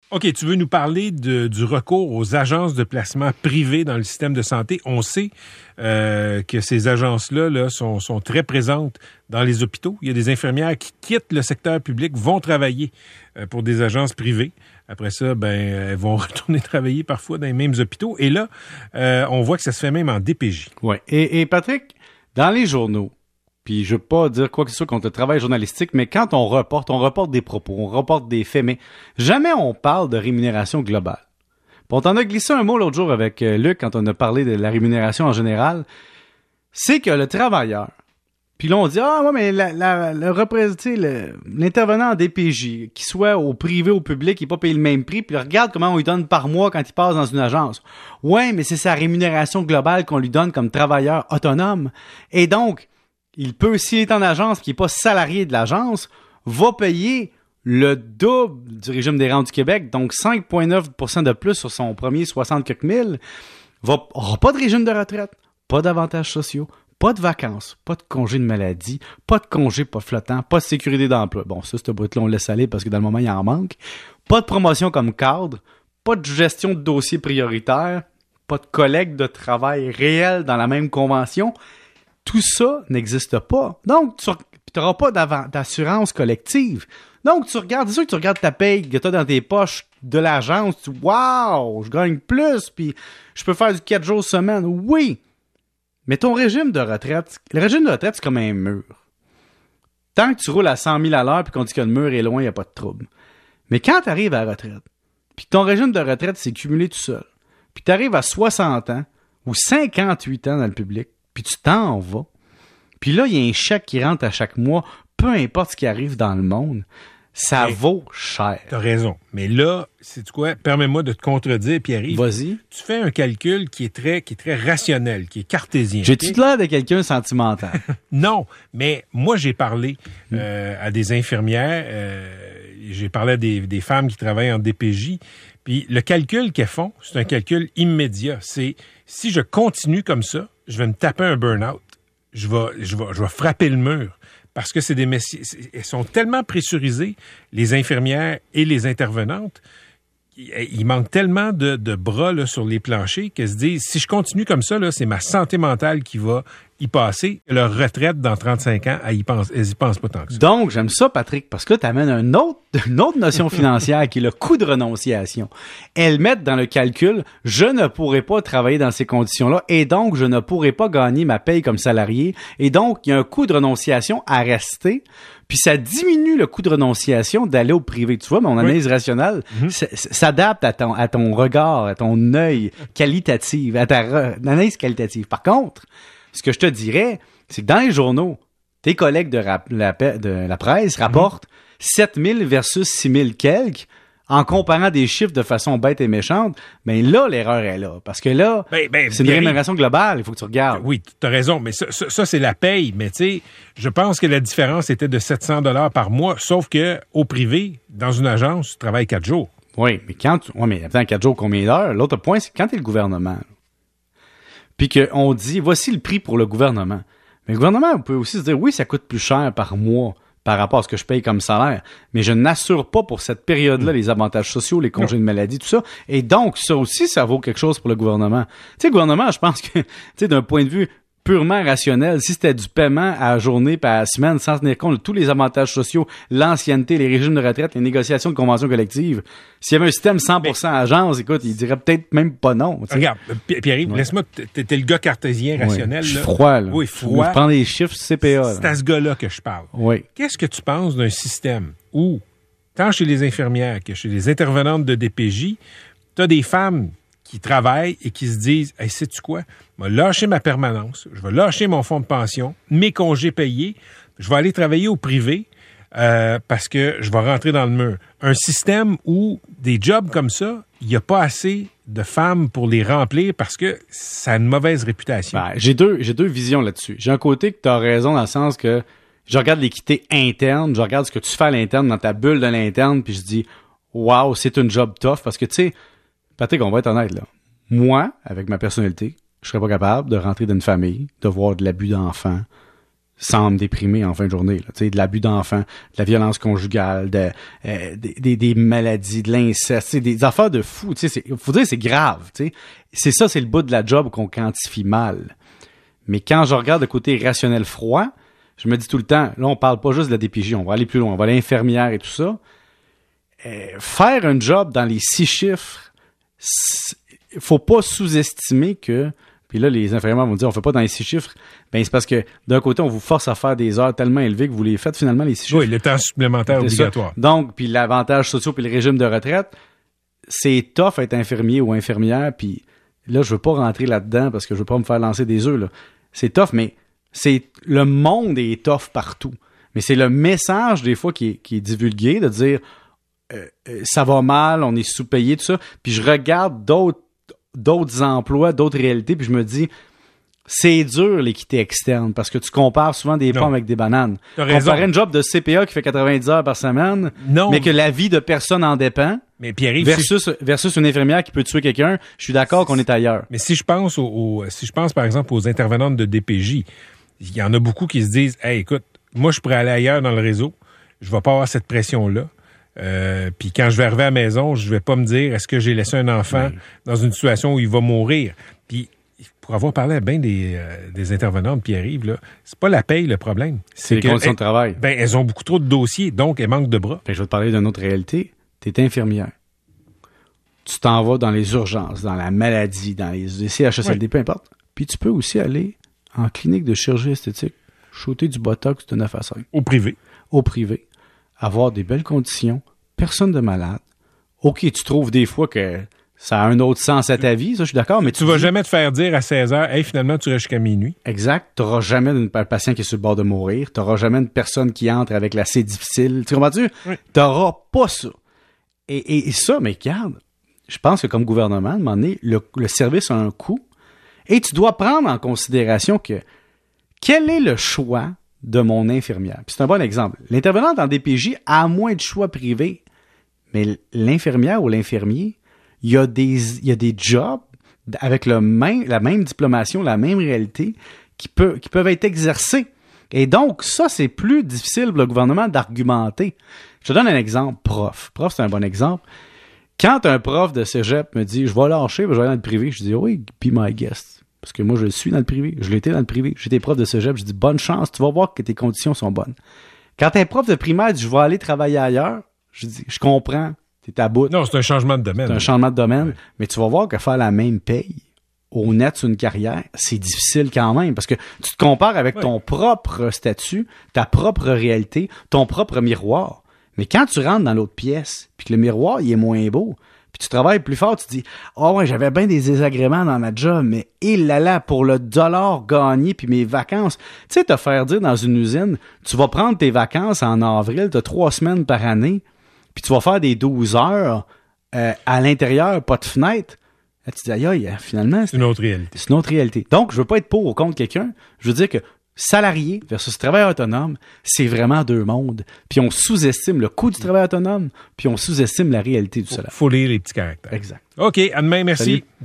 OK, tu veux nous parler du recours aux agences de placement privées dans le système de santé. On sait que ces agences-là sont très présentes dans les hôpitaux. Il y a des infirmières qui quittent le secteur public, vont travailler pour des agences privées. Après ça, elles vont retourner travailler parfois dans les mêmes hôpitaux. Et là, on voit que ça se fait même en DPJ. Oui. Et Patrick, dans les journaux, puis je veux pas dire quoi que ce soit contre le travail journalistique, mais quand on reporte des propos, on reporte des faits, mais jamais on parle de rémunération globale. Puis on t'en a glissé un mot l'autre jour avec Luc quand on a parlé de la rémunération en général. C'est que le travailleur, puis là on dit mais l'intervenant en DPJ, qu'il soit au privé ou au public, il n'est pas payé le même prix, puis regarde comment on lui donne par mois quand il passe dans une agence. Ouais, mais c'est sa rémunération globale qu'on lui donne comme travailleur autonome. Et donc il peut, s'il est en agence, qui n'est pas salarié de l'agence, va payer le double du régime des rentes du Québec, donc 5,9% de plus sur son premier 60 quelques mille, aura pas de régime de retraite, pas d'avantages sociaux, pas de vacances, pas de congé de maladie, pas de congé pas flottant, pas de sécurité d'emploi. Bon, ça, ce bout-là, on le laisse aller parce que dans le moment, il en manque. Pas de promotion comme cadre, pas de gestion de dossiers prioritaires, pas de collègues de travail réels dans la même convention. Tout ça n'existe pas. Donc, tu n'auras pas d'assurance collective. Donc, c'est sûr que tu regardes ta paye que tu as dans tes poches de l'agence, tu dis « Wow, je gagne plus, puis je peux faire du 4 jours semaine. » Oui, mais ton régime de retraite, le régime de retraite, c'est comme un mur. Tant que tu roules à 100 000 à l'heure puis qu'on dit que le mur est loin, il n'y a pas de trouble. Mais quand tu arrives à la retraite, puis ton régime de retraite s'est cumulé tout seul, puis tu arrives à 60 ans ou 58 ans dans le public, puis tu t'en vas. Puis là, il y a un chèque qui rentre à chaque mois, peu importe ce qui arrive dans le monde, ça vaut cher. T'as raison. Mais là, sais-tu quoi? Permets-moi de te contredire, Pierre-Yves. Vas-y. Tu fais un calcul qui est très rationnel, qui est cartésien. J'ai-tu l'air de quelqu'un sentimental? Non, mais moi, j'ai parlé à des infirmières, j'ai parlé à des femmes qui travaillent en DPJ, puis le calcul qu'elles font, c'est un calcul immédiat. C'est, si je continue comme ça, je vais me taper un burn-out. Je vais frapper le mur. Parce que c'est des messieurs, elles sont tellement pressurisées, les infirmières et les intervenantes, il manque tellement de bras là, sur les planchers qu'elles se disent, si je continue comme ça, là, c'est ma santé mentale qui va y passer. Leur retraite dans 35 ans, elles y pensent pas tant que ça. Donc, j'aime ça, Patrick, parce que là, tu amènes une autre notion financière qui est le coût de renonciation. Elles mettent dans le calcul, je ne pourrai pas travailler dans ces conditions-là et donc, je ne pourrai pas gagner ma paye comme salarié. Et donc, il y a un coût de renonciation à rester. Puis ça diminue le coût de renonciation d'aller au privé. Tu vois, mon analyse rationnelle s'adapte à ton regard, à ton œil qualitatif, à ta analyse qualitative. Par contre, ce que je te dirais, c'est que dans les journaux, tes collègues de la presse rapportent 7 000 versus 6 000 quelques, en comparant des chiffres de façon bête et méchante, mais là, l'erreur est là. Parce que là, c'est une rémunération globale, il faut que tu regardes. Oui, tu as raison, mais ça c'est la paye. Mais tu sais, je pense que la différence était de 700 $ par mois, sauf que au privé, dans une agence, tu travailles 4 jours. Oui, mais attends, 4 jours, combien d'heures? L'autre point, c'est quand tu es le gouvernement. Puis qu'on dit, voici le prix pour le gouvernement. Mais le gouvernement, on peut aussi se dire, oui, ça coûte plus cher par mois par rapport à ce que je paye comme salaire, mais je n'assure pas pour cette période-là les avantages sociaux, les congés de maladie, tout ça. Et donc, ça aussi, ça vaut quelque chose pour le gouvernement. Tu sais, le gouvernement, je pense que, tu sais, d'un point de vue purement rationnel, si c'était du paiement à la journée par à la semaine, sans tenir compte de tous les avantages sociaux, l'ancienneté, les régimes de retraite, les négociations de conventions collectives, s'il y avait un système 100% agence, écoute, il dirait peut-être même pas non. T'sais. Regarde, Pierre-Yves, laisse-moi, t'es le gars cartésien rationnel. Je suis froid, là. Oui, froid. Je prends des chiffres CPA. C'est à ce gars-là que je parle. Oui. Qu'est-ce que tu penses d'un système où, tant chez les infirmières que chez les intervenantes de DPJ, tu as des femmes qui travaillent et qui se disent « Hey, sais-tu quoi? Je vais lâcher ma permanence, je vais lâcher mon fonds de pension, mes congés payés, je vais aller travailler au privé parce que je vais rentrer dans le mur. » Un système où des jobs comme ça, il n'y a pas assez de femmes pour les remplir parce que ça a une mauvaise réputation. Ben, j'ai deux visions là-dessus. J'ai un côté que tu as raison dans le sens que je regarde l'équité interne, je regarde ce que tu fais à l'interne, dans ta bulle de l'interne, puis je dis « Wow, c'est un job tough. » Parce que, tu sais, Patrick, on va être honnête, là. Moi, avec ma personnalité, je serais pas capable de rentrer dans une famille, de voir de l'abus d'enfants. semblent déprimés en fin de journée. Là. Tu sais, de l'abus d'enfants, de la violence conjugale, des maladies, de l'inceste, des affaires de fous. Tu sais, faut dire c'est grave. Tu sais, c'est le bout de la job qu'on quantifie mal. Mais quand je regarde le côté rationnel froid, je me dis tout le temps, là on parle pas juste de la DPJ, on va aller plus loin, on va aller infirmière et tout ça. Faire un job dans les 6 chiffres, faut pas sous-estimer que. Puis là, les infirmières vont dire, on fait pas dans les 6 chiffres. Ben, c'est parce que, d'un côté, on vous force à faire des heures tellement élevées que vous les faites finalement, les 6 chiffres. Oui, le temps supplémentaire obligatoire. Donc, puis l'avantage social puis le régime de retraite, c'est tough être infirmier ou infirmière. Puis là, je veux pas rentrer là-dedans parce que je veux pas me faire lancer des œufs, là. C'est tough, mais le monde est tough partout. Mais c'est le message, des fois, qui est divulgué, de dire, ça va mal, on est sous-payé, tout ça. Puis je regarde d'autres emplois, d'autres réalités, puis je me dis, c'est dur l'équité externe, parce que tu compares souvent des pommes avec des bananes. T'as raison. Comparer une job de CPA qui fait 90 heures par semaine, mais que la vie de personne en dépend, mais Pierre-Yves, versus une infirmière qui peut tuer quelqu'un, je suis d'accord qu'on est ailleurs. Mais si je pense par exemple aux intervenantes de DPJ, il y en a beaucoup qui se disent, hey, écoute, moi je pourrais aller ailleurs dans le réseau, je vais pas avoir cette pression-là. Puis quand je vais arriver à la maison, je vais pas me dire est-ce que j'ai laissé un enfant dans une situation où il va mourir. Puis pour avoir parlé à bien des intervenantes, Pierre-Yves, là, c'est pas la paye le problème. C'est les conditions de travail. Ben elles ont beaucoup trop de dossiers, donc elles manquent de bras. Je vais te parler d'une autre réalité. Tu es infirmière. Tu t'en vas dans les urgences, dans la maladie, dans les CHSLD, peu importe. Puis tu peux aussi aller en clinique de chirurgie esthétique, shooter du botox de 9 à 5. Au privé. Au privé. Avoir des belles conditions, personne de malade. OK, tu trouves des fois que ça a un autre sens à ta vie, ça, je suis d'accord, mais tu vas jamais te faire dire à 16h, hey, finalement, tu restes jusqu'à minuit. Exact. Tu n'auras jamais un patient qui est sur le bord de mourir. Tu n'auras jamais une personne qui entre avec l'assez difficile. Tu comprends-tu? Oui. Tu n'auras pas ça. Et ça, mais regarde, je pense que comme gouvernement, à un moment donné, le service a un coût et tu dois prendre en considération que quel est le choix de mon infirmière. Puis c'est un bon exemple. L'intervenante en DPJ a moins de choix privés, mais l'infirmière ou l'infirmier, il y a des jobs avec la même diplomation, la même réalité qui peuvent être exercés. Et donc, ça, c'est plus difficile pour le gouvernement d'argumenter. Je te donne un exemple, prof. Prof, c'est un bon exemple. Quand un prof de cégep me dit « Je vais lâcher, je vais aller dans le privé », je dis « Oui, be my guest ». Parce que moi, je suis dans le privé. Je l'étais dans le privé. J'étais prof de cégep. Je dis, bonne chance. Tu vas voir que tes conditions sont bonnes. Quand un prof de primaire dit, je vais aller travailler ailleurs, je dis, je comprends. T'es à bout. Non, c'est un changement de domaine. C'est un changement de domaine. Oui. Mais tu vas voir que faire la même paye au net sur une carrière, c'est difficile quand même. Parce que tu te compares avec ton propre statut, ta propre réalité, ton propre miroir. Mais quand tu rentres dans l'autre pièce, puis que le miroir, il est moins beau, puis tu travailles plus fort, tu te dis « Ah ouais, j'avais bien des désagréments dans ma job, mais pour le dollar gagné puis mes vacances. » Tu sais, te faire dire dans une usine, tu vas prendre tes vacances en avril, tu as 3 semaines par année, puis tu vas faire des 12 heures à l'intérieur, pas de fenêtre. Là, tu te dis « Aïe, finalement... » C'est une autre réalité. C'est une autre réalité. Donc, je veux pas être pour ou contre quelqu'un. Je veux dire que salarié versus travailleur autonome, c'est vraiment 2 mondes. Puis on sous-estime le coût du travail autonome, puis on sous-estime la réalité du salaire. Faut lire les petits caractères. Exact. OK, à demain, merci. Salut.